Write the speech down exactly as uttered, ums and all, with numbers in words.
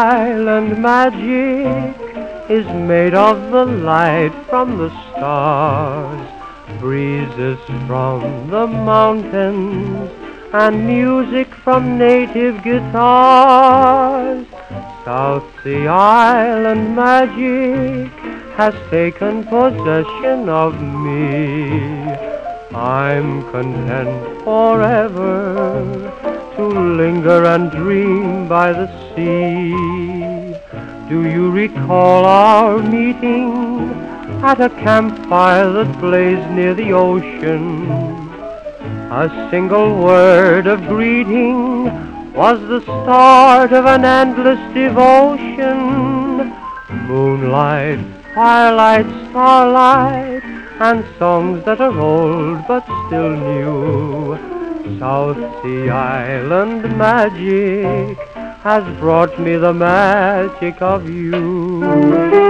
Island magic is made of the light from the stars, breezes from the mountains, and music from native guitars. South Sea Island magic has taken possession of me. I'm content forever to linger and dream by the sea. Do you recall our meeting at a campfire that blazed near the ocean? A single word of greeting was the start of an endless devotion. Moonlight, firelight, starlight, and songs that are old but still new. South Sea Island magic has brought me the magic of you.